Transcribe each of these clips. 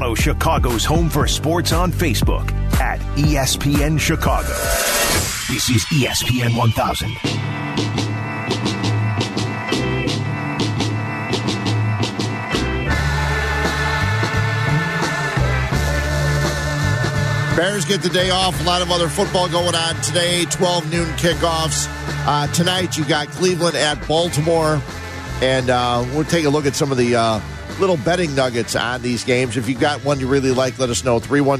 Follow Chicago's Home for Sports on Facebook at ESPN Chicago. This is ESPN 1000. Bears get the day off. A lot of other football going on today. 12 noon kickoffs. Tonight you got Cleveland at Baltimore. And we'll take a look at some of the little betting nuggets on these games. If you got one you really like, let us know.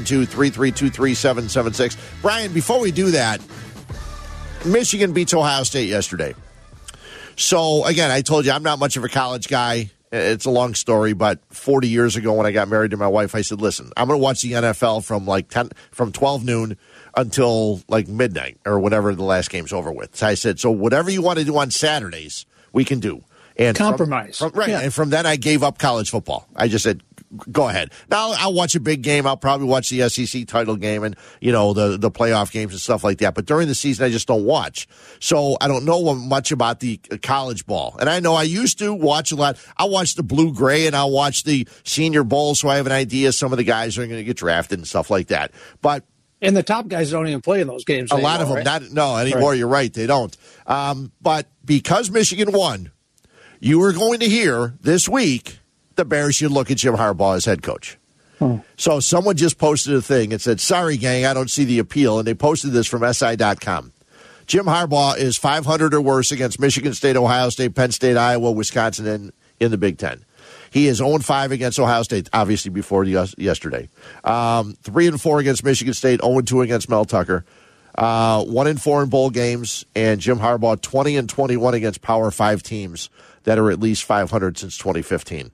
312-332-3776. Brian, before we do that, Michigan beats Ohio State yesterday. So, again, I told you I'm not much of a college guy. It's a long story, but 40 years ago when I got married to my wife, I said, listen, I'm going to watch the NFL from 12 noon until like midnight or whenever the last game's over with. So I said, so whatever you want to do on Saturdays, we can do. And compromise. Right. Yeah. And from then I gave up college football. I just said, go ahead. Now I'll watch a big game. I'll probably watch the SEC title game and, the playoff games and stuff like that. But during the season, I just don't watch. So I don't know much about the college ball. And I know I used to watch a lot. I watch the blue gray and I'll watch the Senior Bowl. So I have an idea some of the guys are going to get drafted and stuff like that. But and the top guys don't even play in those games anymore, a lot of them, right? not anymore. Right. You're right. They don't. But because Michigan won, you are going to hear this week the Bears should look at Jim Harbaugh as head coach. So someone just posted a thing and said, sorry, gang, I don't see the appeal. And they posted this from SI.com. Jim Harbaugh is 500 or worse against Michigan State, Ohio State, Penn State, Iowa, Wisconsin, in the Big Ten. He is 0-5 against Ohio State, obviously before yesterday. 3-4 against Michigan State, 0-2 against Mel Tucker. 1-4 in bowl games. And Jim Harbaugh, 20-21 against Power 5 teams that are at least 500 since 2015.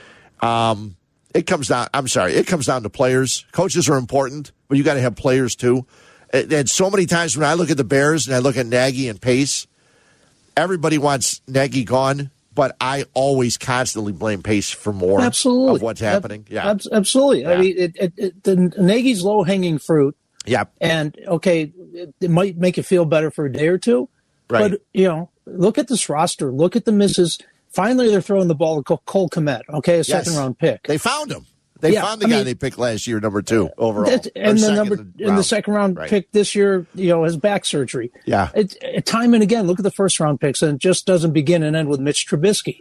It comes down to players. Coaches are important, but you got to have players too. And so many times when I look at the Bears and I look at Nagy and Pace, everybody wants Nagy gone, but I always constantly blame Pace for more of what's happening. Absolutely. Yeah. I mean, the Nagy's low-hanging fruit. Yeah. And, okay, it might make you feel better for a day or two. Right. But, look at this roster. Look at the misses. Finally, they're throwing the ball to Cole Kmet, a second-round pick. They found him. They found the guy they picked last year, number 2 overall. And the second-round pick this year, has back surgery. Yeah. Time and again, look at the first-round picks, and it just doesn't begin and end with Mitch Trubisky.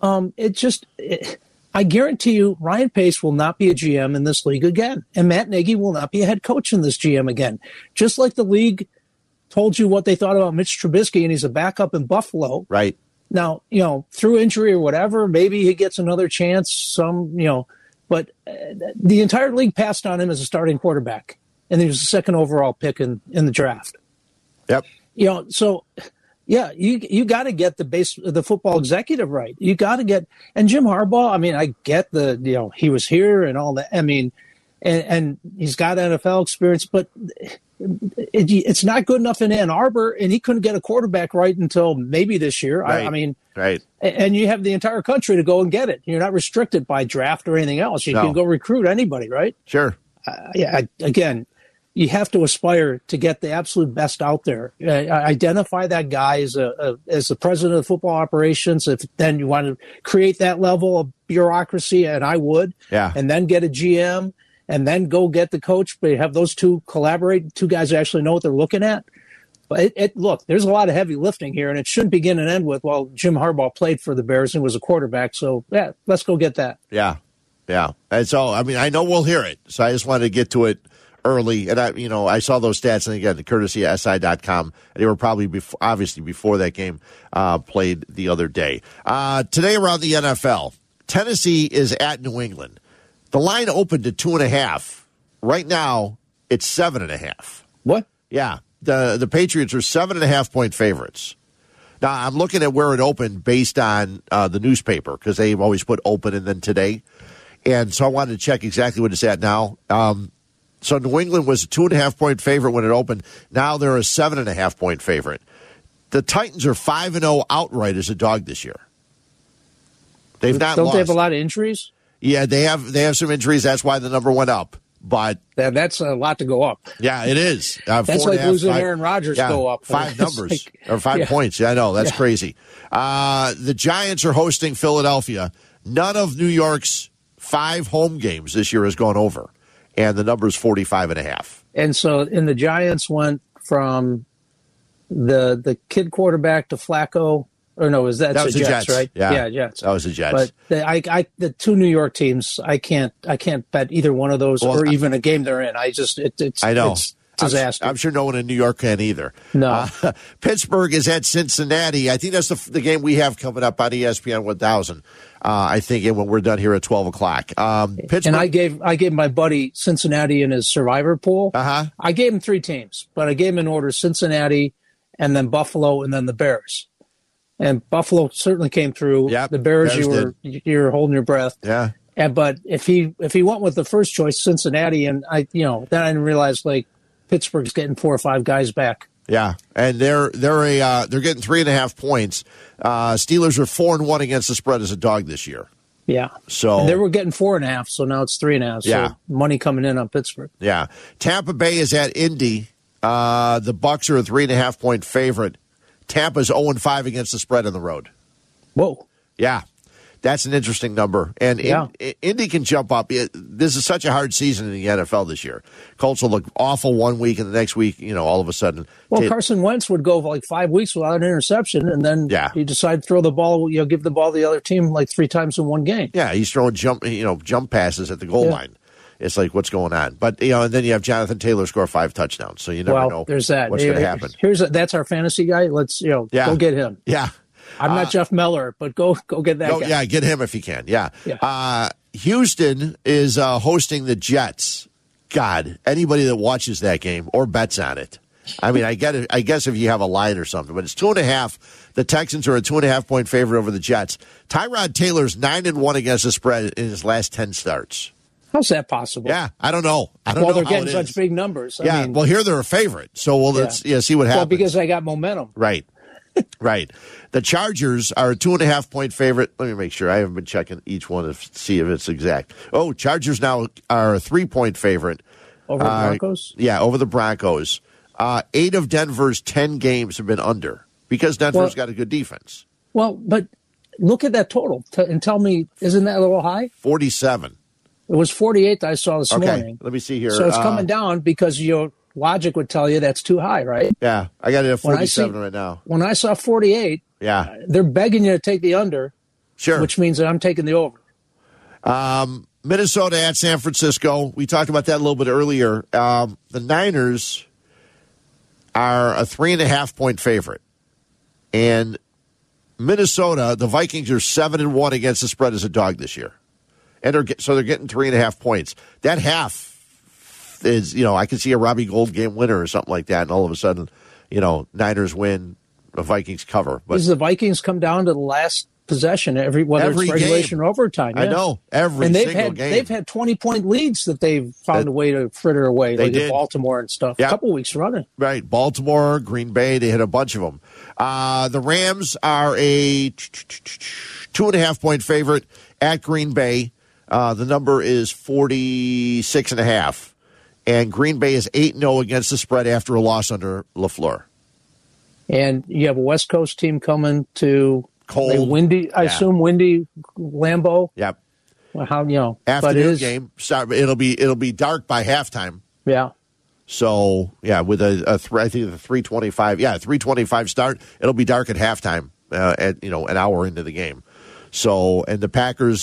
I guarantee you, Ryan Pace will not be a GM in this league again, and Matt Nagy will not be a head coach in this GM again. Just like the league told you what they thought about Mitch Trubisky, and he's a backup in Buffalo. Right. Now, through injury or whatever, maybe he gets another chance, but the entire league passed on him as a starting quarterback, and he was the second overall pick in the draft. Yep. So, yeah, you got to get the football executive right. You got to get, and Jim Harbaugh, I mean, I get he was here and all that. I mean, and he's got NFL experience, but it's not good enough in Ann Arbor, and he couldn't get a quarterback right until maybe this year. Right. Right. And you have the entire country to go and get it. You're not restricted by draft or anything else. You can go recruit anybody, right? Sure. Again, you have to aspire to get the absolute best out there. Identify that guy as the president of football operations. If then you want to create that level of bureaucracy, and I would, and then get a GM. And then go get the coach, but have those two collaborate, two guys who actually know what they're looking at. But look, there's a lot of heavy lifting here, and it shouldn't begin and end with, Jim Harbaugh played for the Bears and was a quarterback, so, let's go get that. Yeah. And so, I know we'll hear it, so I just wanted to get to it early. And, I saw those stats, and again, the courtesy of SI.com. They were probably, before that game played the other day. Today around the NFL, Tennessee is at New England. The line opened at 2.5. Right now, it's 7.5. What? Yeah. The Patriots are 7.5-point favorites. Now, I'm looking at where it opened based on the newspaper, because they've always put open and then today. And so I wanted to check exactly what it's at now. So New England was a 2.5-point favorite when it opened. Now they're a 7.5-point favorite. The Titans are 5-0 outright as a dog this year. They've not lost. Don't they have a lot of injuries? Yeah, they have some injuries. That's why the number went up. But that's a lot to go up. Yeah, it is. That's like losing Aaron Rodgers go up. 5 numbers or 5 points. Yeah, I know. That's crazy. The Giants are hosting Philadelphia. None of New York's 5 home games this year has gone over, and the number is 45.5. And so, the Giants went from the kid quarterback to Flacco. Or no, that's that was the Jets, right? Yeah, Jets. That was the Jets. But the 2 New York teams, I can't bet either one of those or even a game they're in. I know. It's disaster. I'm sure no one in New York can either. No. Pittsburgh is at Cincinnati. I think that's the game we have coming up on ESPN 1000. I think when we're done here at 12 o'clock. Pittsburgh. And I gave my buddy Cincinnati in his survivor pool. Uh-huh. I gave him 3 teams, but I gave him in order Cincinnati and then Buffalo and then the Bears. And Buffalo certainly came through. Yep, the Bears you were holding your breath. Yeah. But if he went with the first choice, Cincinnati, and then I didn't realize Pittsburgh's getting 4 or 5 guys back. Yeah, and they're getting 3.5 points. Steelers are 4-1 against the spread as a dog this year. Yeah. So and they were getting 4.5, so now it's 3.5. Yeah. So money coming in on Pittsburgh. Yeah. Tampa Bay is at Indy. The Bucs are a 3.5 point favorite. Tampa's 0-5 against the spread on the road. Whoa. Yeah. That's an interesting number. And Indy can jump up. This is such a hard season in the NFL this year. Colts will look awful one week, and the next week, all of a sudden. Well, Carson Wentz would go 5 weeks without an interception, and then you decide to throw the ball, give the ball to the other team 3 times in one game. Yeah, he's throwing jump passes at the goal line. It's what's going on? But, and then you have Jonathan Taylor score 5 touchdowns, so you never know there's that. What's going to happen. That's our fantasy guy. Let's, go get him. Yeah. I'm not Jeff Meller, but go get that guy. Yeah, get him if you can. Yeah. Houston is hosting the Jets. God, anybody that watches that game or bets on it. I mean, I guess if you have a line or something, but it's 2.5. The Texans are a 2.5 point favorite over the Jets. Tyrod Taylor's 9-1 against the spread in his last 10 starts. How's that possible? Yeah, I don't know. They're getting such big numbers. I mean, here they're a favorite. So let's see what happens. Well, because I got momentum. Right. Right. The Chargers are a 2.5 point favorite. Let me make sure. I haven't been checking each one to see if it's exact. Oh, Chargers now are a 3 point favorite. Over the Broncos? Yeah, over the Broncos. 8 of Denver's 10 games have been under because Denver's got a good defense. Well, but look at that total and tell me, isn't that a little high? 47. It was 48 that I saw this morning. Let me see here. So it's coming down because your logic would tell you that's too high, right? Yeah, I got it at 47 right now. When I saw 48, they're begging you to take the under, which means that I'm taking the over. Minnesota at San Francisco. We talked about that a little bit earlier. The Niners are a 3.5 point favorite. And Minnesota, the Vikings are 7-1 against the spread as a dog this year. And they're getting 3.5 points. That half is, I can see a Robbie Gould game winner or something like that. And all of a sudden, Niners win, the Vikings cover. But does the Vikings come down to the last possession whether it's regulation or overtime? I know. Every single game. They've had 20-point leads that they've found a way to fritter away, like in Baltimore and stuff. Yep. A couple weeks running. Right. Baltimore, Green Bay, they hit a bunch of them. The Rams are a 2.5 point favorite at Green Bay. The number is 46.5. And Green Bay is 8-0 against the spread after a loss under LaFleur. And you have a West Coast team coming to cold, windy. I assume windy Lambeau. Yep. Well, afternoon game. It'll be dark by halftime. Yeah. So with I think the 3:25. Yeah, 3:25 start. It'll be dark at halftime. At an hour into the game. So and the Packers,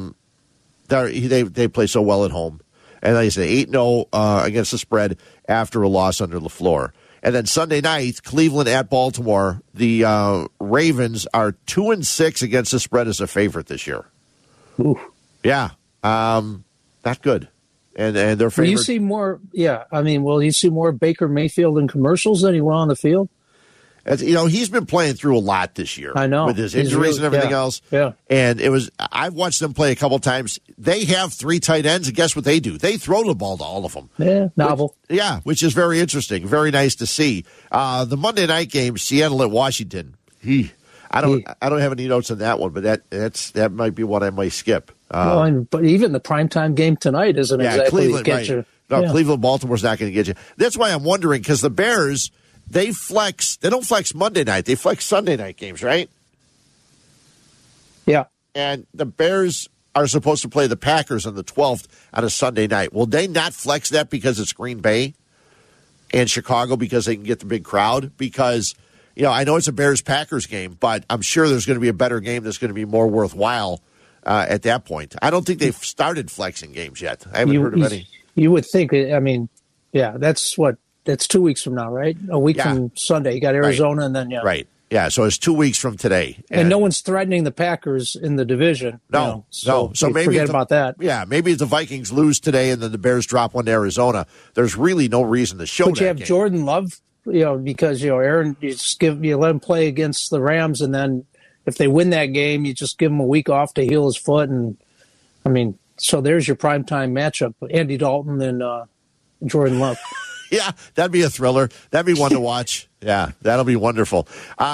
they play so well at home. And like I say, 8-0 against the spread after a loss under LaFleur. And then Sunday night, Cleveland at Baltimore. The Ravens are 2-6 against the spread as a favorite this year. Ooh. Yeah, not good. And their favorite. Will you see more? Yeah, will you see more Baker Mayfield in commercials than he will on the field? As, he's been playing through a lot this year. I know. With his injuries and everything else. Yeah. And I've watched them play a couple times. They have 3 tight ends, and guess what they do? They throw the ball to all of them. Yeah, novel. Which is very interesting. Very nice to see. The Monday night game, Seattle at Washington. I don't have any notes on that one, but that might be what I might skip. But even the primetime game tonight isn't exactly Cleveland, get you. No, Cleveland, Baltimore's not going to get you. That's why I'm wondering, because the Bears, they don't flex Monday night. They flex Sunday night games, right? Yeah. And the Bears are supposed to play the Packers on the 12th on a Sunday night. Will they not flex that because it's Green Bay and Chicago because they can get the big crowd? Because, I know it's a Bears-Packers game, but I'm sure there's going to be a better game that's going to be more worthwhile at that point. I don't think they've started flexing games yet. I haven't heard of any. You would think, that's 2 weeks from now, right? A week from Sunday. You got Arizona and then, Right. Yeah, so it's 2 weeks from today. And no one's threatening the Packers in the division. No. So maybe forget about that. Yeah, maybe if the Vikings lose today and then the Bears drop one to Arizona, there's really no reason to show that. But you have game. Jordan Love, because, Aaron, you let him play against the Rams, and then if they win that game, you just give him a week off to heal his foot. And, so there's your primetime matchup, Andy Dalton and Jordan Love. Yeah, that'd be a thriller. That'd be one to watch. Yeah, that'll be wonderful.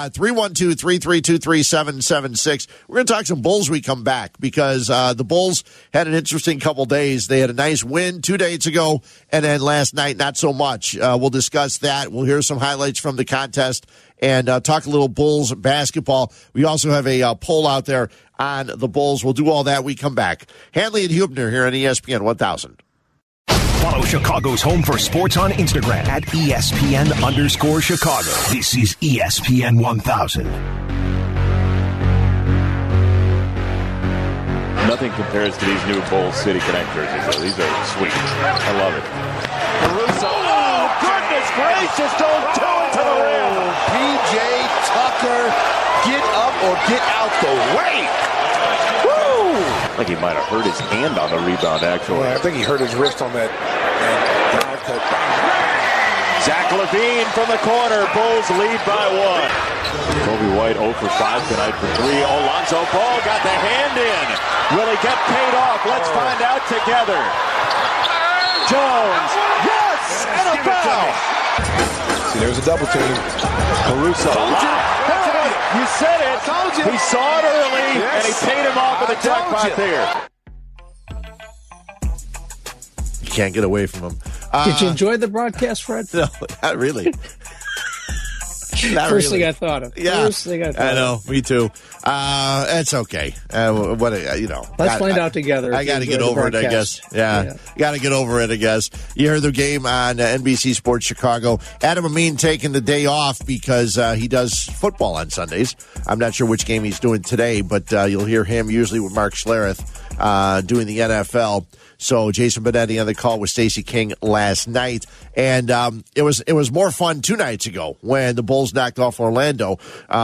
312-332-3776. We're going to talk some Bulls when we come back because the Bulls had an interesting couple days. They had a nice win 2 days ago, and then last night, not so much. We'll discuss that. We'll hear some highlights from the contest and talk a little Bulls basketball. We also have a poll out there on the Bulls. We'll do all that when we come back. Hanley and Hubner here on ESPN 1000. Follow Chicago's Home for Sports on Instagram at ESPN_Chicago. This is ESPN 1000. Nothing compares to these new Bulls City Connect jerseys. These are sweet. I love it. Caruso. Oh, goodness gracious. Don't do it to the rim. P.J. Tucker, get up or get out the way. I think he might have hurt his hand on the rebound, actually. Yeah, I think he hurt his wrist on that. Zach LaVine from the corner. Bulls lead by 1. Kobe White 0 for 5 tonight for 3. Alonzo Ball got the hand in. Will he get paid off? Let's find out together. Jones. Yes! And a foul. See, there's a double team. Caruso. You said it. He saw it early, and he paid him off with a jackpot there. You can't get away from him. Did you enjoy the broadcast, Fred? No, not really. First thing I thought of. Yeah, First thing I thought I know. Me too. It's okay. Let's find out together. I got to get over it, I guess. Yeah. Got to get over it, I guess. You heard the game on NBC Sports Chicago. Adam Amin taking the day off because he does football on Sundays. I'm not sure which game he's doing today, but you'll hear him usually with Mark Schlereth doing the NFL. So Jason Benetti on the call with Stacey King last night. And it was more fun 2 nights ago when the Bulls knocked off Orlando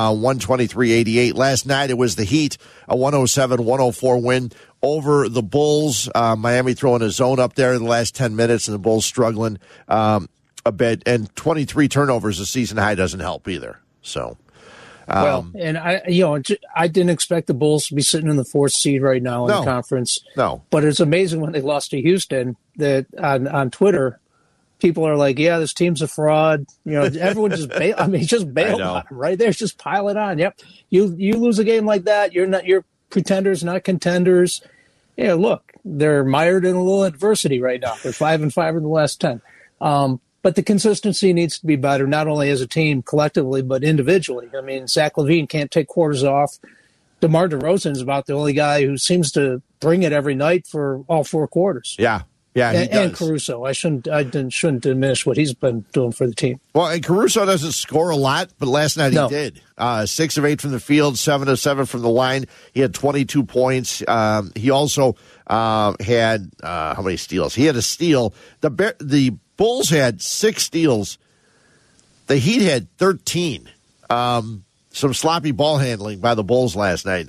123-88. Last night it was the Heat, a 107-104 win over the Bulls. Miami throwing a zone up there in the last 10 minutes, and the Bulls struggling a bit. And 23 turnovers, a season high, doesn't help either. So. And I didn't expect the Bulls to be sitting in the 4th seed right now in the conference. No, but it's amazing when they lost to Houston that on Twitter, people are like, "Yeah, this team's a fraud." Everyone just bailed on them, right? They're just pile it on. Yep, you lose a game like that, you're pretenders, not contenders. Yeah, look, they're mired in a little adversity right now. They're 5-5 in the last 10. But the consistency needs to be better, not only as a team collectively, but individually. Zach LaVine can't take quarters off. DeMar DeRozan is about the only guy who seems to bring it every night for all 4 quarters. Yeah, he does. And Caruso. I shouldn't diminish what he's been doing for the team. Well, and Caruso doesn't score a lot, but last night he did. 6 of 8 from the field, 7 of 7 from the line. He had 22 points. He also had how many steals? He had a steal. The Bulls had 6 steals. The Heat had 13. Some sloppy ball handling by the Bulls last night,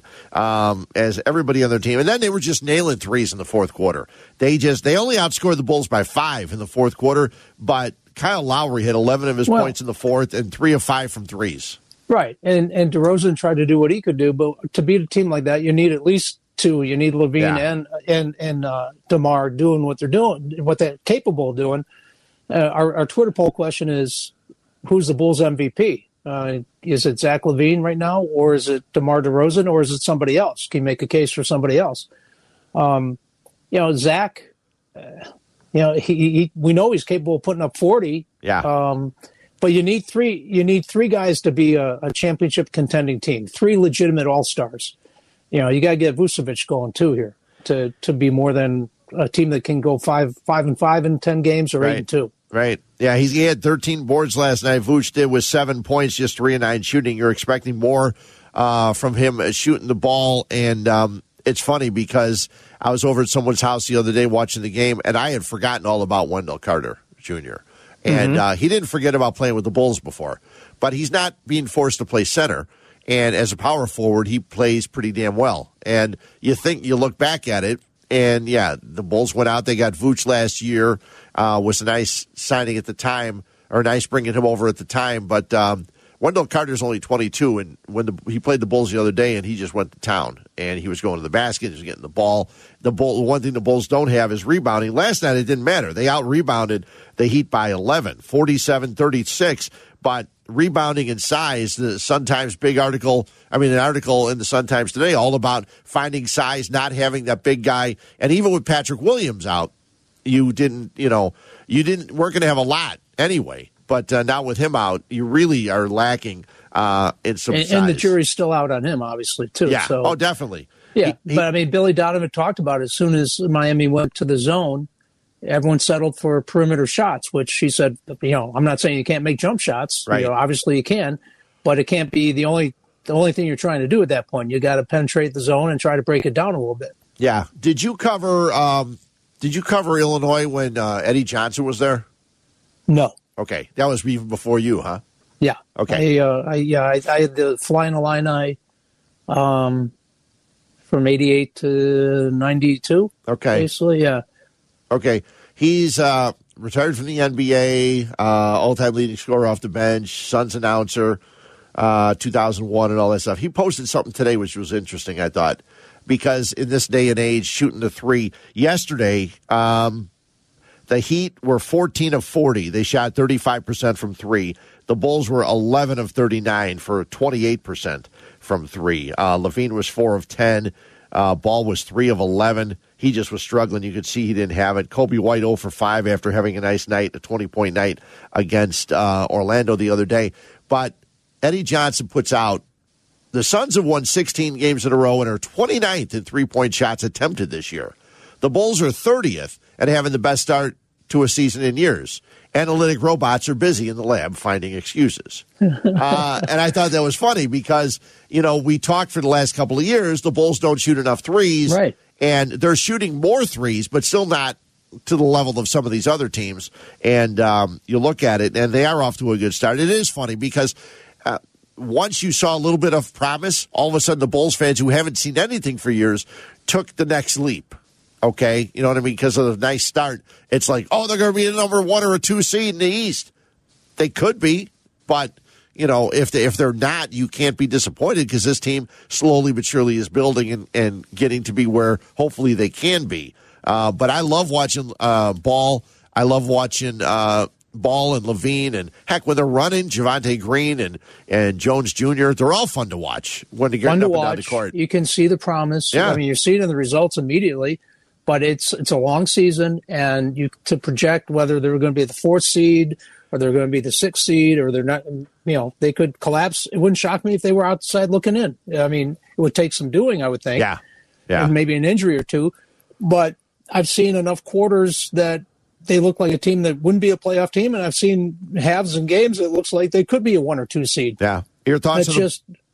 as everybody on their team. And then they were just nailing threes in the fourth quarter. They only outscored the Bulls by 5 in the fourth quarter, but Kyle Lowry had 11 of his points in the fourth and 3 of 5 from threes. Right. And DeRozan tried to do what he could do, but to beat a team like that, you need at least 2. You need LaVine and DeMar doing what they're doing, what they're capable of doing. Our Twitter poll question is, who's the Bulls MVP? Is it Zach LaVine right now, or is it DeMar DeRozan, or is it somebody else? Can you make a case for somebody else? Zach, we know he's capable of putting up 40. Yeah. But you need 3. You need 3 guys to be a championship contending team. 3 legitimate all-stars. You got to get Vucevic going too here. to be more than a team that can go 5-5 in 10 games or 8-2. Right. Yeah, he had 13 boards last night. Vooch did with 7 points, just 3 of 9 shooting. You're expecting more from him shooting the ball. And it's funny because I was over at someone's house the other day watching the game, and I had forgotten all about Wendell Carter Jr. And he didn't forget about playing with the Bulls before. But he's not being forced to play center. And as a power forward, he plays pretty damn well. And you look back at it, and, yeah, the Bulls went out. They got Vooch last year. Was a nice signing at the time, or nice bringing him over at the time. But Wendell Carter's only 22, and when he played the Bulls the other day, and he just went to town. And he was going to the basket. He was getting the ball. The one thing the Bulls don't have is rebounding. Last night, it didn't matter. They out-rebounded the Heat by 11, 47-36. But rebounding and size, the Sun-Times an article in the Sun-Times today all about finding size, not having that big guy. And even with Patrick Williams out, you weren't going to have a lot anyway. But now with him out, you really are lacking in some size. And the jury's still out on him, obviously, too. Yeah, so. Definitely. Yeah, but, Billy Donovan talked about it. As soon as Miami went to the zone, everyone settled for perimeter shots, which he said, I'm not saying you can't make jump shots. Right. Obviously you can, but it can't be the only thing you're trying to do at that point. You got to penetrate the zone and try to break it down a little bit. Yeah. Did you cover Illinois when Eddie Johnson was there? No. Okay. That was even before you, huh? Yeah. Okay. I had the Flying Illini from 88 to 92. Okay. Basically, yeah. Okay. He's retired from the NBA, all-time leading scorer off the bench, Suns announcer, 2001 and all that stuff. He posted something today which was interesting, I thought, because in this day and age, shooting the three. Yesterday, the Heat were 14 of 40. They shot 35% from three. The Bulls were 11 of 39 for 28% from three. Levine was 4 of 10. Ball was 3 of 11. He just was struggling. You could see he didn't have it. Kobe White 0 for 5 after having a nice night, a 20-point night against Orlando the other day. But Eddie Johnson puts out, the Suns have won 16 games in a row and are 29th in three-point shots attempted this year. The Bulls are 30th and having the best start to a season in years. Analytic robots are busy in the lab finding excuses. And I thought that was funny because, we talked for the last couple of years, the Bulls don't shoot enough threes. Right. And they're shooting more threes, but still not to the level of some of these other teams. And you look at it, and they are off to a good start. It is funny because once you saw a little bit of promise, all of a sudden the Bulls fans who haven't seen anything for years took the next leap. Okay, you know what I mean? Because of the nice start, it's like, they're going to be a number 1 or a 2 seed in the East. They could be, but if they're not, you can't be disappointed because this team slowly but surely is building and getting to be where hopefully they can be. But I love watching Ball. I love watching Ball and Levine, and heck, when they're running, Javonte Green and Jones Jr., they're all fun to watch when they get up and down the court. You can see the promise. Yeah. You're seeing the results immediately. But it's a long season, and to project whether they're going to be the 4th seed or they're going to be the 6th seed or they're not, they could collapse. It wouldn't shock me if they were outside looking in. It would take some doing, I would think. Yeah. And maybe an injury or two. But I've seen enough quarters that they look like a team that wouldn't be a playoff team, and I've seen halves and games that looks like they could be a 1 or 2 seed. Yeah. Your thoughts on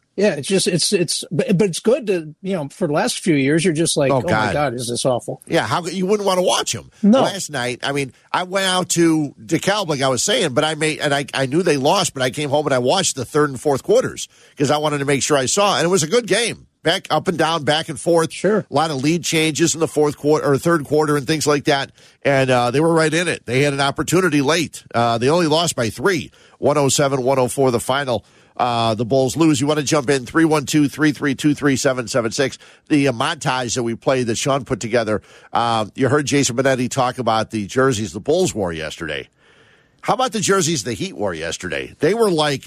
but it's good to, for the last few years, you're just like, oh my God, is this awful? Yeah, you wouldn't want to watch them. No. Last night, I went out to DeKalb, like I was saying, but I knew they lost, but I came home and I watched the 3rd and 4th quarters because I wanted to make sure I saw, and it was a good game. Back up and down, back and forth. Sure. A lot of lead changes in the 4th quarter or 3rd quarter and things like that. And they were right in it. They had an opportunity late. They only lost by 3, 107-104 the final. The Bulls lose. You want to jump in, 312-332-3776. The montage that we played that Sean put together, you heard Jason Benetti talk about the jerseys the Bulls wore yesterday. How about the jerseys the Heat wore yesterday? They were like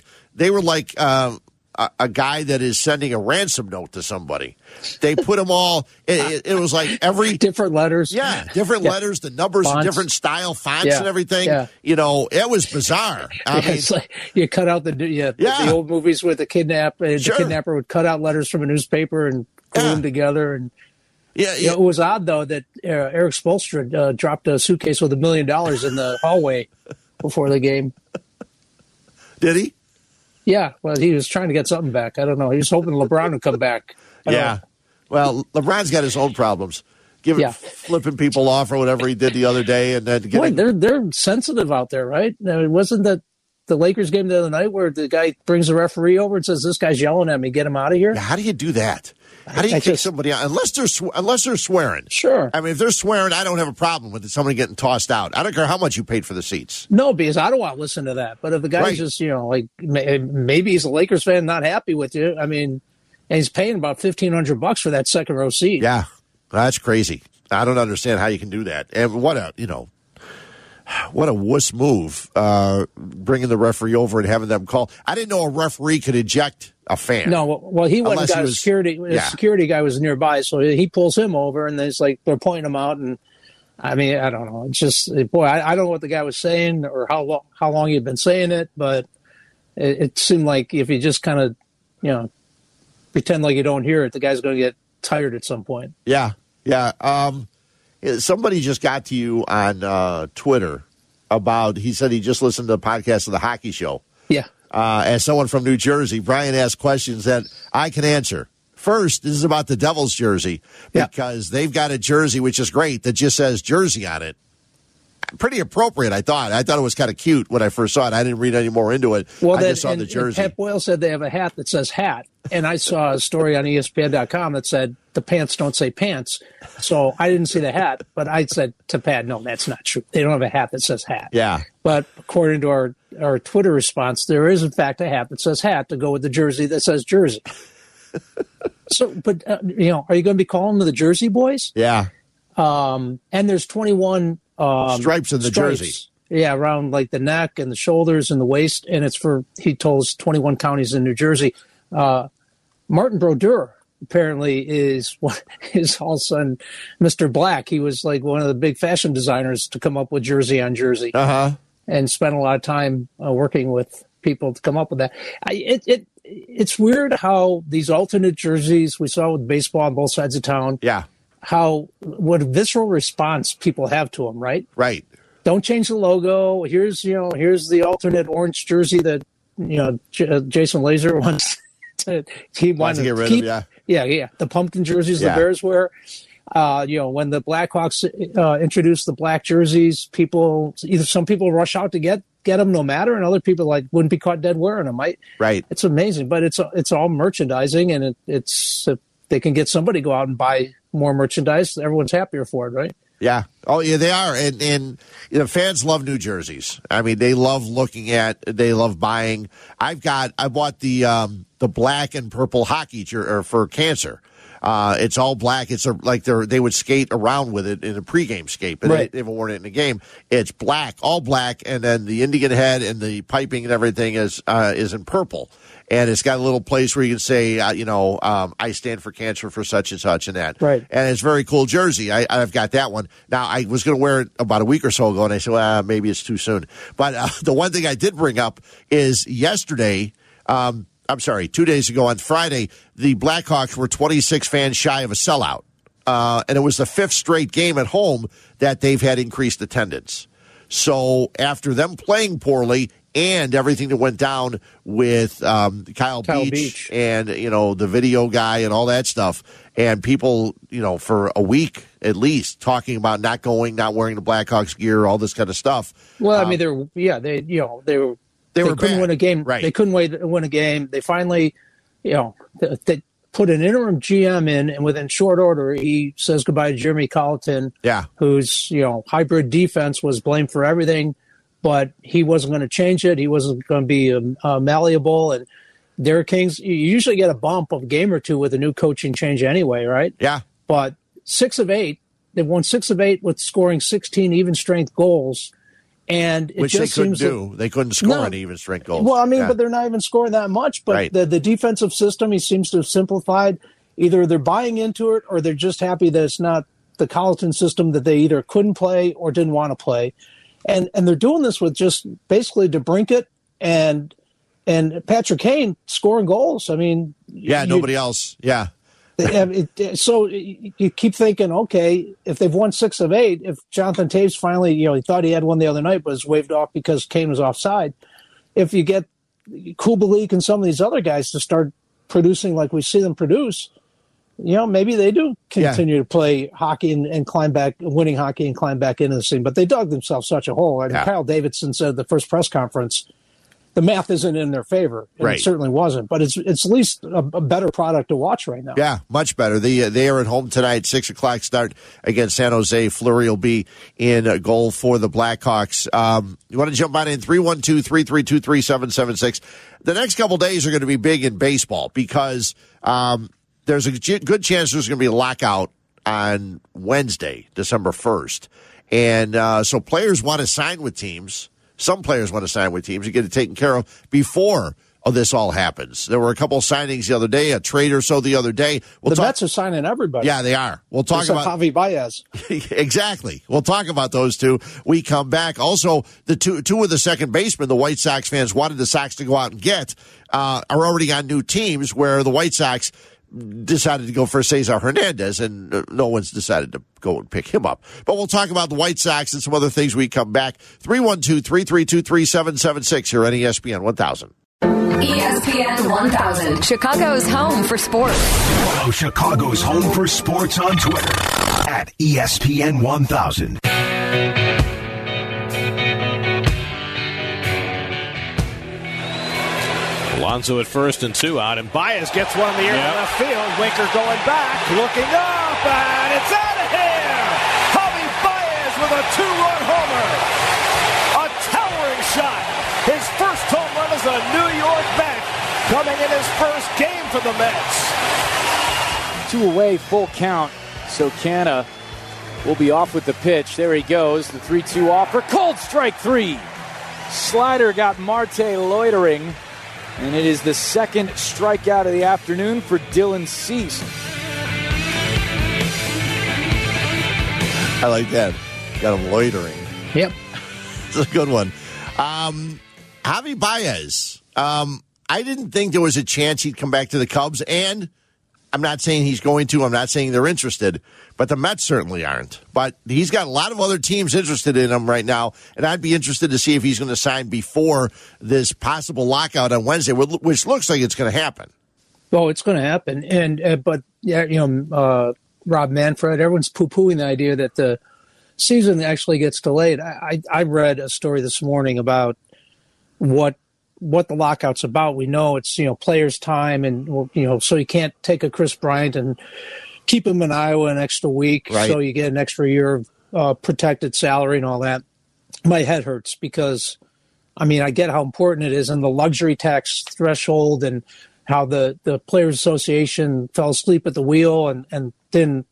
a guy that is sending a ransom note to somebody. They put them all, it was like every... different letters. Yeah, different letters, the numbers, different style fonts and everything. Yeah. It was bizarre. It's like you cut out the old movies with the kidnapper would cut out letters from a newspaper and glue them together. And Yeah, It was odd, though, that Eric Spoelstra dropped a suitcase with $1 million in the hallway before the game. Did he? Yeah, well, he was trying to get something back. I don't know. He was hoping LeBron would come back. Yeah. Well, LeBron's got his own problems. Flipping people off or whatever he did the other day. And then getting... Boy, they're sensitive out there, right? Now, wasn't that the Lakers game the other night where the guy brings the referee over and says, this guy's yelling at me, get him out of here? Yeah, how do you do that? How do you kick somebody out? Unless they're swearing. Sure. I mean, if they're swearing, I don't have a problem with somebody getting tossed out. I don't care how much you paid for the seats. No, because I don't want to listen to that. But if the guy's just, like maybe he's a Lakers fan, not happy with you. I mean, and he's paying about $1,500 for that second row seat. Yeah, that's crazy. I don't understand how you can do that. And what a wuss move, bringing the referee over and having them call. I didn't know a referee could eject a fan. No, well, he went and got security. The security guy was nearby, so he pulls him over, and it's like they're pointing him out. And I mean, I don't know. It's just, boy, I don't know what the guy was saying or how long he'd been saying it, but it seemed like if you just kind of, pretend like you don't hear it, the guy's going to get tired at some point. Yeah. Somebody just got to you on Twitter about, he said he just listened to the podcast of the Hockey Show. Yeah. As someone from New Jersey, Brian asked questions that I can answer. First, this is about the Devils jersey, because they've got a jersey, which is great, that just says Jersey on it. Pretty appropriate, I thought. I thought it was kind of cute when I first saw it. I didn't read any more into it. Well, I just saw the jersey. Pat Boyle said they have a hat that says hat. And I saw a story on ESPN.com that said the pants don't say pants. So I didn't see the hat, but I said to Pat, no, that's not true. They don't have a hat that says hat. Yeah. But according to our Twitter response, there is, in fact, a hat that says hat to go with the jersey that says Jersey. So, but, are you going to be calling them the Jersey Boys? Yeah. And there's 21 stripes in the jersey. Yeah, around like the neck and the shoulders and the waist. And it's for, he told us, 21 counties in New Jersey. Martin Brodeur apparently is his son, Mr. Black. He was like one of the big fashion designers to come up with jersey on jersey, and spent a lot of time working with people to come up with that. It's weird how these alternate jerseys we saw with baseball on both sides of town. Yeah, what a visceral response people have to them. Right. Right. Don't change the logo. Here's the alternate orange jersey that Jason Laser wants. He wanted to get rid of, yeah. The pumpkin jerseys the Bears wear. When the Blackhawks introduced the black jerseys, some people rush out to get them no matter, and other people wouldn't be caught dead wearing them. Right. It's amazing, but it's all merchandising, and it's they can get somebody to go out and buy more merchandise. Everyone's happier for it, right? Yeah. Oh, yeah, they are. And fans love new jerseys. I mean, they love they love buying. I bought the black and purple hockey for Cancer. It's all black. It's they would skate around with it in a pregame skate, but they haven't worn it in a game. It's black, all black, and then the Indian head and the piping and everything is in purple. And it's got a little place where you can say, I stand for cancer for such and such and that. Right. And it's a very cool jersey. I've got that one. Now, I was going to wear it about a week or so ago, and I said, well, maybe it's too soon. But the one thing I did bring up is yesterday, 2 days ago on Friday, the Blackhawks were 26 fans shy of a sellout. And it was the fifth straight game at home that they've had increased attendance. So after them playing poorly and everything that went down with Kyle Beach and, the video guy and all that stuff, and people, for a week at least talking about not wearing the Blackhawks gear, all this kind of stuff. Well, I mean, they couldn't win a game. Right. They couldn't win a game. They finally, they put an interim GM in, and within short order, he says goodbye to Jeremy Colleton, whose hybrid defense was blamed for everything, but he wasn't going to change it. He wasn't going to be malleable. And Derek Kings, you usually get a bump of a game or two with a new coaching change anyway, right? Yeah. But 6 of 8, they've won 6 of 8 with scoring 16 even strength goals. And which they couldn't do. They couldn't score any even strength goals. Well, I mean, but they're not even scoring that much. But the defensive system, he seems to have simplified. Either they're buying into it or they're just happy that it's not the Colleton system that they either couldn't play or didn't want to play. And they're doing this with just basically DeBrincat and Patrick Kane scoring goals. I mean, nobody else. Yeah. So you keep thinking, okay, if they've won 6 of 8, if Jonathan Taves finally, he thought he had one the other night, but was waved off because Kane was offside. If you get Kubalik and some of these other guys to start producing like we see them produce, maybe they do continue to play hockey and climb back, winning hockey and climb back into the scene. But they dug themselves such a hole. And Kyle Davidson said at the first press conference, the math isn't in their favor. And It certainly wasn't. But it's at least a better product to watch right now. Yeah, much better. They are at home tonight, 6 o'clock start against San Jose. Fleury will be in goal for the Blackhawks. You want to jump on in 312-332-3776. The next couple days are going to be big in baseball because there's a good chance there's going to be a lockout on Wednesday, December 1st. And so players want to sign with teams. Some players want to sign with teams and get it taken care of before this all happens. There were a couple of signings the other day, a trade or so the other day. The Mets are signing everybody. Yeah, they are. We'll talk about Javi Baez. Exactly. We'll talk about those two. We come back. Also, the two of the second basemen the White Sox fans wanted the Sox to go out and get are already on new teams where the White Sox decided to go for Cesar Hernandez, and no one's decided to go and pick him up. But we'll talk about the White Sox and some other things when we come back. 312-332-3776 here on ESPN 1000. ESPN 1000, Chicago's home for sports. Follow Chicago's home for sports on Twitter at ESPN 1000. Alonso at first and 2 out, and Baez gets one in the air to left field. Winker going back, looking up, and it's out of here! Javi Baez with a 2-run homer. A towering shot. His first home run as a New York Met, coming in his first game for the Mets. 2 away, full count. So Canna will be off with the pitch. There he goes. The 3-2 offer. Cold strike 3. Slider got Marte loitering. And it is the second strikeout of the afternoon for Dylan Cease. I like that. Got him loitering. Yep. It's a good one. Javi Baez. I didn't think there was a chance he'd come back to the Cubs, and I'm not saying he's going to. I'm not saying they're interested, but the Mets certainly aren't. But he's got a lot of other teams interested in him right now, and I'd be interested to see if he's going to sign before this possible lockout on Wednesday, which looks like it's going to happen. Well, it's going to happen, but Rob Manfred, everyone's poo-pooing the idea that the season actually gets delayed. I read a story this morning about what the lockout's about. We know it's, players' time, and, so you can't take a Chris Bryant and keep him in Iowa an extra week. Right. So you get an extra year of protected salary and all that. My head hurts because, I get how important it is, and the luxury tax threshold, and how the Players Association fell asleep at the wheel, and then,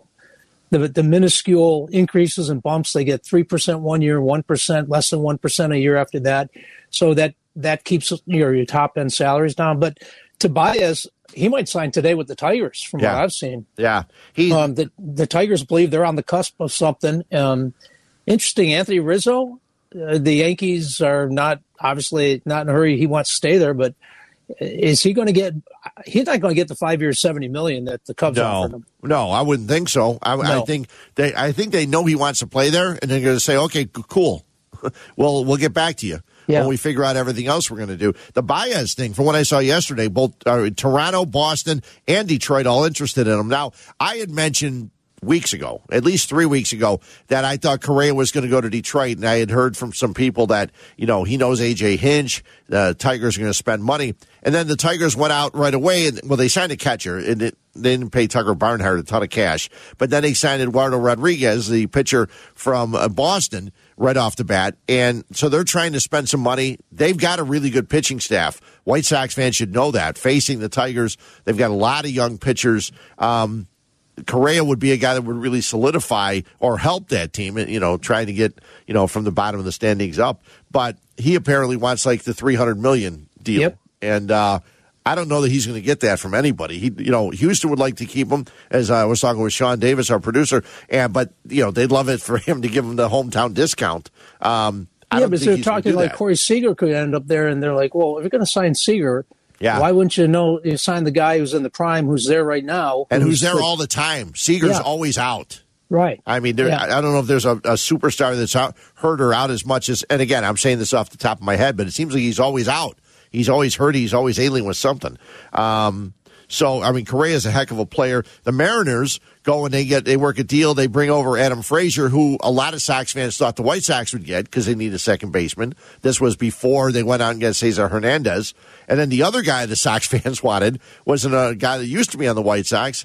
the minuscule increases and bumps. They get 3% 1 year, 1%, less than 1% a year after that. So that keeps your top end salaries down. But Tobias, he might sign today with the Tigers, from what I've seen. Yeah, the Tigers believe they're on the cusp of something. Interesting, Anthony Rizzo. The Yankees are obviously not in a hurry. He wants to stay there, but is he going to get? He's not going to get the 5 years, $70 million that the Cubs offered him. No, I wouldn't think so. I think they know he wants to play there, and they're going to say, "Okay, cool, we'll get back to you." Yeah. When we figure out everything else we're going to do. The Baez thing, from what I saw yesterday, both Toronto, Boston, and Detroit all interested in him. Now, I had mentioned weeks ago, at least 3 weeks ago, that I thought Correa was going to go to Detroit, and I had heard from some people that, he knows A.J. Hinch, the Tigers are going to spend money. And then the Tigers went out right away, and they signed a catcher, and they didn't pay Tucker Barnhart a ton of cash. But then they signed Eduardo Rodriguez, the pitcher from Boston, right off the bat. And so they're trying to spend some money. They've got a really good pitching staff. White Sox fans should know that. Facing the Tigers, they've got a lot of young pitchers. Correa would be a guy that would really solidify or help that team, trying to get, from the bottom of the standings up. But he apparently wants like the $300 million deal. Yep. And I don't know that he's going to get that from anybody. Houston would like to keep him, as I was talking with Sean Davis, our producer, but they'd love it for him to give him the hometown discount. But they're talking like Corey Seager could end up there, and they're like, well, if you're going to sign Seager, Yeah. Why wouldn't you sign the guy who's in the prime, who's there right now, and who's there all the time? Seager's always out. Right. I mean, I don't know if there's a superstar that's hurt or out as much as. And again, I'm saying this off the top of my head, but it seems like he's always out. He's always hurt. He's always ailing with something. So, I mean, Correa's a heck of a player. The Mariners go and they work a deal. They bring over Adam Frazier, who a lot of Sox fans thought the White Sox would get because they need a second baseman. This was before they went out and got Cesar Hernandez. And then the other guy the Sox fans wanted was a guy that used to be on the White Sox,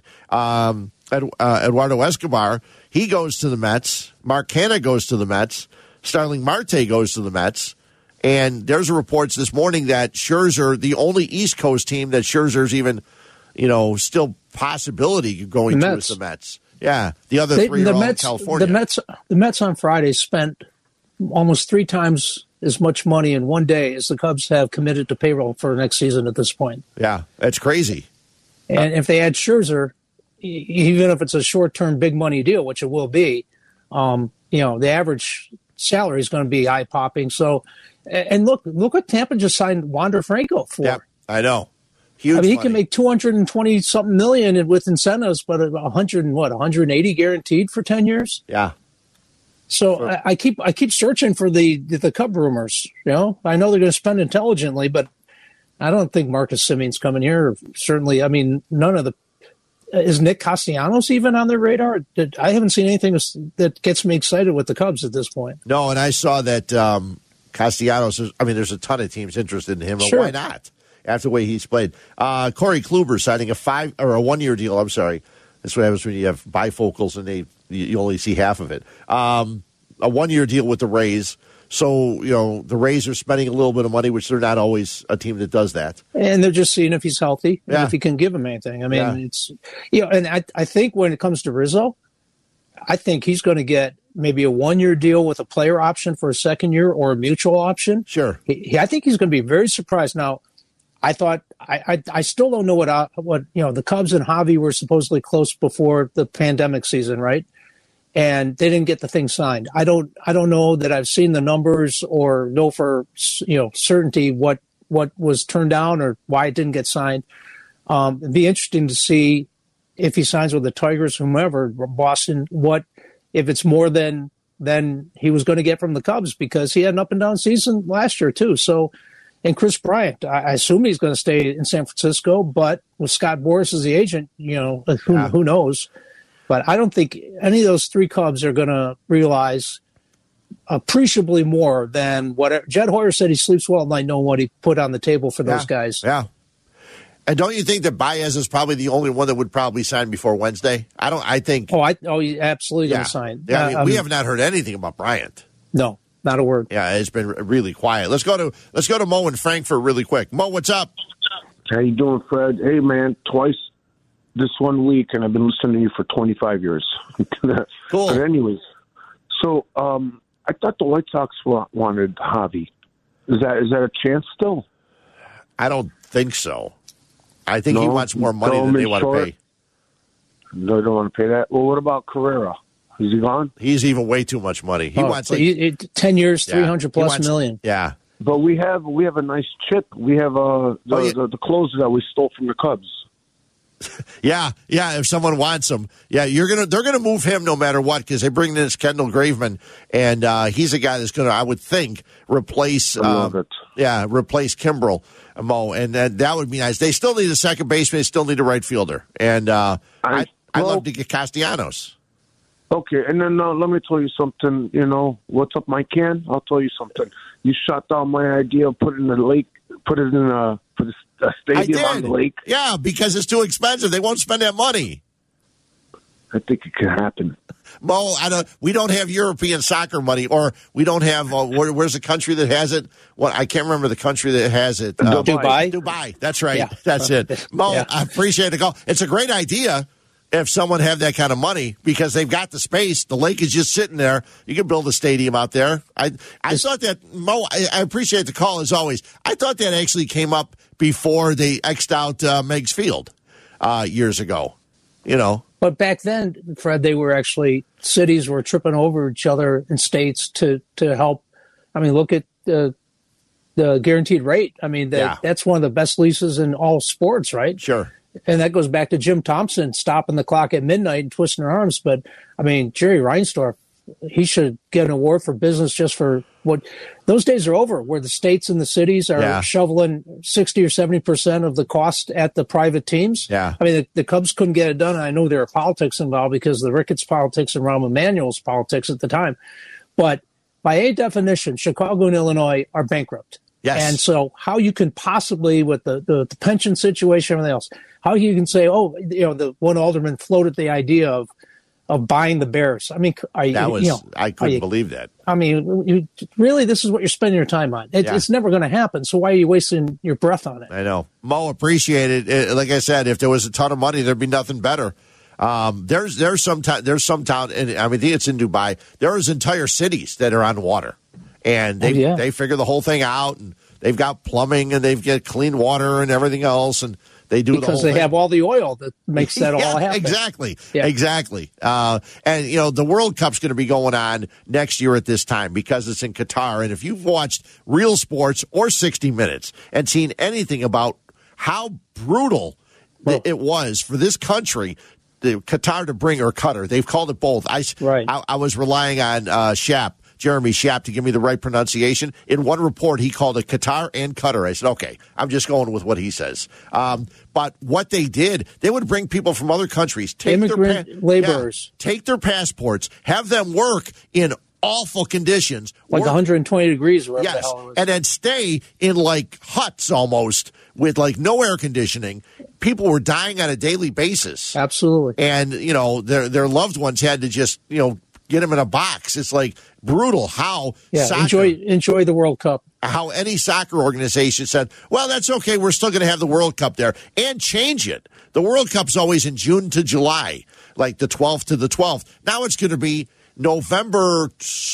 Eduardo Escobar. He goes to the Mets. Mark Canha goes to the Mets. Starling Marte goes to the Mets. And there's reports this morning that Scherzer, the only East Coast team that Scherzer's even, still possibility going to is the Mets. Yeah, the other three are all in California. The Mets on Friday spent almost 3 times as much money in one day as the Cubs have committed to payroll for next season at this point. Yeah, that's crazy. And if they add Scherzer, even if it's a short-term big money deal, which it will be, the average salary is going to be eye-popping. So, and look what Tampa just signed Wander Franco for. Yeah, I know. Huge he money. can make $220-something million with incentives, but 180 guaranteed for 10 years. Yeah. So I keep searching for the Cub rumors. I know they're going to spend intelligently, but I don't think Marcus Semion's coming here. Certainly, I mean, none of the. Is Nick Castellanos even on their radar? I haven't seen anything that gets me excited with the Cubs at this point. No, and I saw that Castellanos. There's a ton of teams interested in him. Sure. Why not? After the way he's played, Corey Kluber signing a 1-year deal. I'm sorry, that's what happens when you have bifocals and you only see half of it. A 1-year deal with the Rays. So, the Rays are spending a little bit of money, which they're not always a team that does that. And they're just seeing if he's healthy and if he can give them anything. I mean, it's, and I think when it comes to Rizzo, I think he's going to get maybe a 1-year deal with a player option for a second year or a mutual option. Sure. I think he's going to be very surprised. Now, I thought, I still don't know what the Cubs and Javi were supposedly close before the pandemic season, right? And they didn't get the thing signed. I don't know that I've seen the numbers or know for certainty what was turned down or why it didn't get signed. It'd be interesting to see if he signs with the Tigers, whomever, Boston, what if it's more than he was going to get from the Cubs, because he had an up and down season last year too. So, and Chris Bryant, I assume he's going to stay in San Francisco, but with Scott Boras as the agent, who knows? But I don't think any of those 3 Cubs are going to realize appreciably more than what Jed Hoyer said. He sleeps well at night knowing what he put on the table for those guys. Yeah. And don't you think that Baez is probably the only one that would probably sign before Wednesday? I think. He's absolutely going to sign. Yeah, we have not heard anything about Bryant. No, not a word. Yeah, it's been really quiet. Let's go to Mo in Frankfurt really quick. Mo, what's up? How you doing, Fred? Hey, man, twice this 1 week, and I've been listening to you for 25 years. Cool. But anyways, so I thought the White Sox wanted Javi. Is that a chance still? I don't think so. I think he wants more money than they want to pay. No, they don't want to pay that. Well, what about Carrera? Is he gone? He's even way too much money. He wants 10 years, 300+ million. Yeah. But we have a nice chip. We have the closer that we stole from the Cubs. Yeah. If someone wants him, they're gonna move him no matter what, because they bring in this Kendall Graveman, and he's a guy that's gonna, I would think, replace Kimbrel, Mo, and that would be nice. They still need a second baseman. They still need a right fielder, and I'd love to get Castellanos. Okay, and then let me tell you something. What's up, Mike Can? I'll tell you something. You shot down my idea of putting the lake, put it in a stadium on the lake. Yeah, because it's too expensive. They won't spend that money. I think it could happen. Mo, we don't have European soccer money, or we don't have. Where's the country that has it? I can't remember the country that has it. Dubai. Dubai. That's right. Yeah. That's it. Mo, I appreciate the call. It's a great idea if someone had that kind of money, because they've got the space. The lake is just sitting there. You can build a stadium out there. I thought that, Mo, I appreciate the call as always. I thought that actually came up before they X'd out Meigs Field years ago. But back then, Fred, cities were tripping over each other in states to help. I mean, look at the guaranteed rate. I mean, that's one of the best leases in all sports, right? Sure. And that goes back to Jim Thompson stopping the clock at midnight and twisting their arms. But, I mean, Jerry Reinsdorf, he should get an award for business just for what – those days are over where the states and the cities are shoveling 60 or 70% of the cost at the private teams. Yeah. I mean, the Cubs couldn't get it done. I know there are politics involved because of the Ricketts politics and Rahm Emanuel's politics at the time. But by a definition, Chicago and Illinois are bankrupt. Yes. And so how you can possibly, with the pension situation and everything else, how you can say, the one alderman floated the idea of buying the Bears. I mean, I couldn't believe that. I mean, really, this is what you're spending your time on. It's never going to happen. So why are you wasting your breath on it? I know. Mo, appreciate it. Like I said, if there was a ton of money, there'd be nothing better. There's some town, and I think it's in Dubai. There's entire cities that are on water, and they figure the whole thing out, and they've got plumbing, and they've got clean water and everything else, and they do because the whole they have all the oil that makes that all happen. Exactly. And the World Cup's going to be going on next year at this time because it's in Qatar. And if you've watched Real Sports or 60 Minutes and seen anything about how brutal it was for this country, the Qatar to bring, or Qatar, they've called it both. I was relying on Jeremy Schaap to give me the right pronunciation. In one report, he called it Qatar and Qatar. I said, okay, I'm just going with what he says. But what they did, they would bring people from other countries, immigrant laborers, take their passports, have them work in awful conditions. Like 120 degrees, wherever the hell it was. And then stay in like huts almost with like no air conditioning. People were dying on a daily basis. Absolutely. And, their loved ones had to just, get them in a box. It's like brutal how soccer, enjoy the World Cup. How any soccer organization said, well, that's okay. We're still going to have the World Cup there and change it. The World Cup's always in June to July, like the 12th to the 12th. Now it's going to be November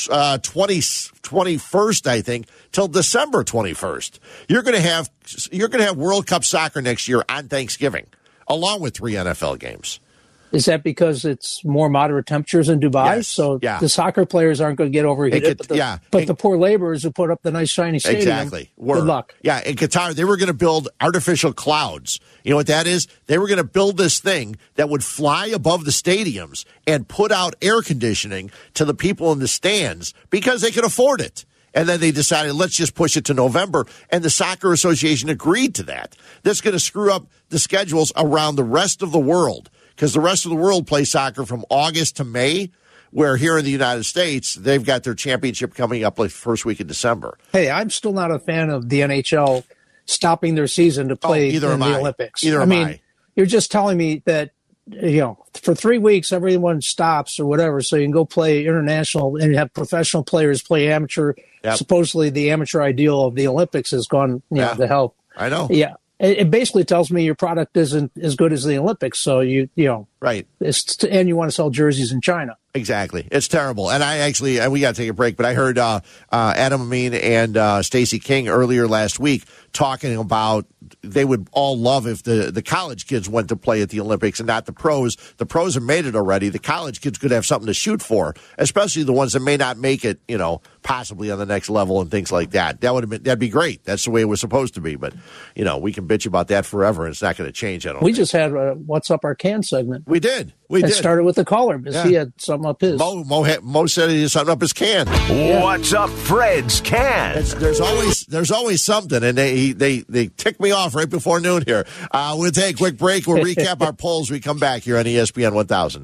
21st, I think, till December 21st. You're going to have World Cup soccer next year on Thanksgiving, along with 3 NFL games. Is that because it's more moderate temperatures in Dubai? Yes. So the soccer players aren't going to get overheated, but the poor laborers who put up the nice shiny stadium, exactly. Good luck. Yeah, in Qatar, they were going to build artificial clouds. You know what that is? They were going to build this thing that would fly above the stadiums and put out air conditioning to the people in the stands because they could afford it. And then they decided, let's just push it to November. And the Soccer Association agreed to that. That's going to screw up the schedules around the rest of the world, because the rest of the world plays soccer from August to May, where here in the United States, they've got their championship coming up like first week of December. Hey, I'm still not a fan of the NHL stopping their season to play in the Olympics. I mean, you're just telling me that, for 3 weeks, everyone stops or whatever, so you can go play international and have professional players play amateur. Yep. Supposedly the amateur ideal of the Olympics has gone, to hell. I know. Yeah. It basically tells me your product isn't as good as the Olympics. So right. And you want to sell jerseys in China. Exactly. It's terrible. And we got to take a break, but I heard Adam Amin and Stacey King earlier last week talking about they would all love if the college kids went to play at the Olympics and not the pros. The pros have made it already. The college kids could have something to shoot for, especially the ones that may not make it, possibly on the next level and things like that. That'd be great. That's the way it was supposed to be. But, we can bitch about that forever, and it's not going to change. We just had What's Up Our Can segment. We did. It started with the caller because he had something up his. Mo said he had something up his can. What's up Fred's can? There's always something, and they tick me off right before noon here. We'll take a quick break. We'll recap our polls. We come back here on ESPN 1000.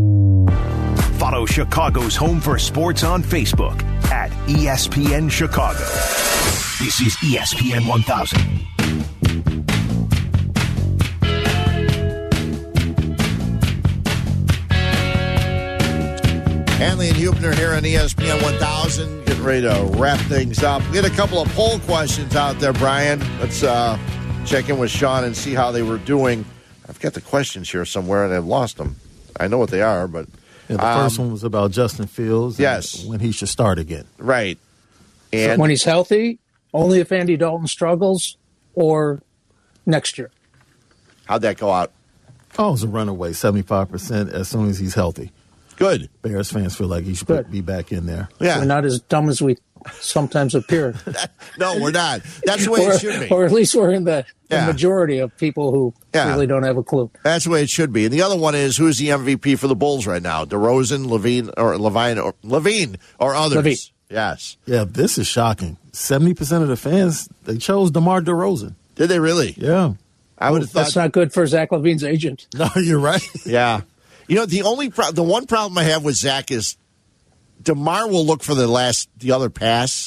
Follow Chicago's Home for Sports on Facebook at ESPN Chicago. This is ESPN 1000. Hanley and Hubner here on ESPN 1000, getting ready to wrap things up. We had a couple of poll questions out there, Brian. Let's check in with Sean and see how they were doing. I've got the questions here somewhere, and I've lost them. I know what they are, but... Yeah, the first one was about Justin Fields. Yes. When he should start again. Right. And when he's healthy, only if Andy Dalton struggles, or next year. How'd that go out? Oh, it was a runaway, 75% as soon as he's healthy. Good. Bears fans feel like he should be back in there. Yeah. We're not as dumb as we sometimes appear. No, we're not. That's the way it should be. Or at least we're in the majority of people who really don't have a clue. That's the way it should be. And the other one is, who's the MVP for the Bulls right now? DeRozan, Levine, or others? Levine. Yes. Yeah, this is shocking. 70% of the fans, they chose DeMar DeRozan. Did they really? Yeah. I would have thought. That's not good for Zach LaVine's agent. No, you're right. Yeah. You know, the one problem I have with Zach is DeMar will look for the other pass.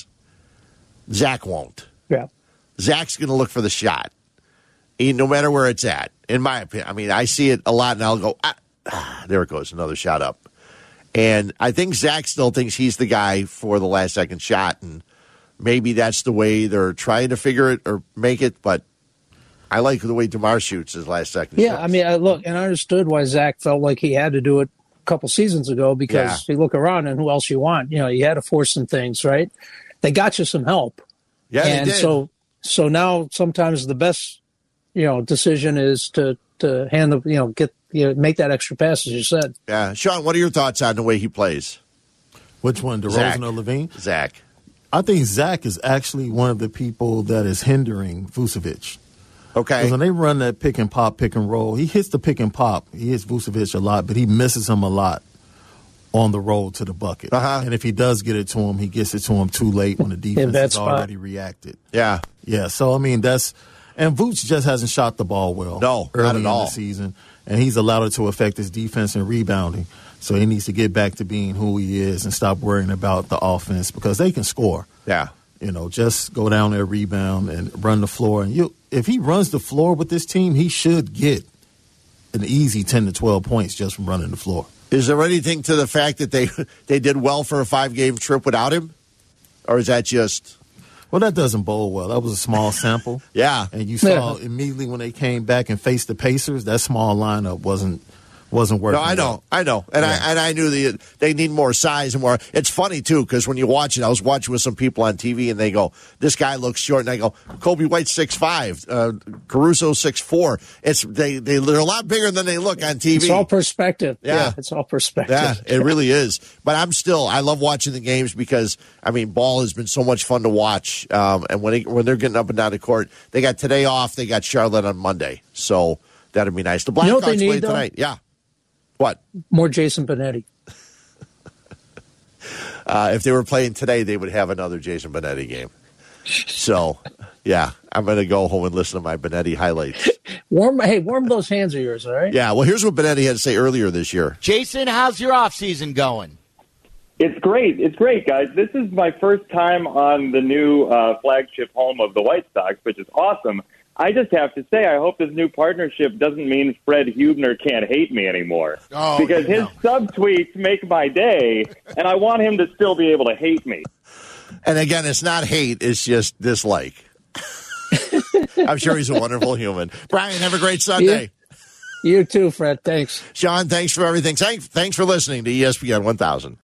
Zach won't. Yeah. Zach's going to look for the shot, no matter where it's at, in my opinion. I mean, I see it a lot, and I'll go, there it goes, another shot up. And I think Zach still thinks he's the guy for the last-second shot, and maybe that's the way they're trying to figure it or make it, but I like the way DeMar shoots his last-second shot. Yeah, I mean, look, and I understood why Zach felt like he had to do it a couple seasons ago because you look around and who else you want. You know, you had to force some things, right? They got you some help. Yeah, and they did. So now sometimes the best, decision is to hand the, make that extra pass, as you said. Yeah. Sean, what are your thoughts on the way he plays? Which one, DeRozan or Levine? Zach. I think Zach is actually one of the people that is hindering Vucevic. Okay. Because when they run that pick and pop, pick and roll, he hits the pick and pop. He hits Vucevic a lot, but he misses him a lot on the road to the bucket. And if he does get it to him, he gets it to him too late when the defense has already reacted. Yeah. Yeah, so, I mean, and Vooch just hasn't shot the ball well early in the season, and he's allowed it to affect his defense and rebounding. So he needs to get back to being who he is and stop worrying about the offense because they can score. Yeah. Just go down there, rebound, and run the floor. And if he runs the floor with this team, he should get an easy 10 to 12 points just from running the floor. Is there anything to the fact that they did well for a 5-game trip without him? Or is that just... Well, that doesn't bode well. That was a small sample. Yeah. And you saw immediately when they came back and faced the Pacers, that small lineup wasn't working. No, I know. And I knew they need more size and more. It's funny, too, because when you watch it, I was watching with some people on TV, and they go, this guy looks short. And I go, Kobe White 6'5", Caruso 6'4". They're a lot bigger than they look on TV. It's all perspective. Yeah. It's all perspective. Yeah, it really is. But I love watching the games because, ball has been so much fun to watch. And when they're getting up and down the court, they got today off. They got Charlotte on Monday. So that'd be nice. The Blackhawks play tonight. Yeah. What? More Jason Benetti. If they were playing today, they would have another Jason Benetti game. So, yeah, I'm going to go home and listen to my Benetti highlights. Warm those hands of yours, all right? Yeah, well, here's what Benetti had to say earlier this year. Jason, how's your off season going? It's great. It's great, guys. This is my first time on the new flagship home of the White Sox, which is awesome. I just have to say, I hope this new partnership doesn't mean Fred Hubner can't hate me anymore. Because his subtweets make my day, and I want him to still be able to hate me. And again, it's not hate, it's just dislike. I'm sure he's a wonderful human. Brian, have a great Sunday. You too, Fred. Thanks. Sean, thanks for everything. Thanks for listening to ESPN 1000.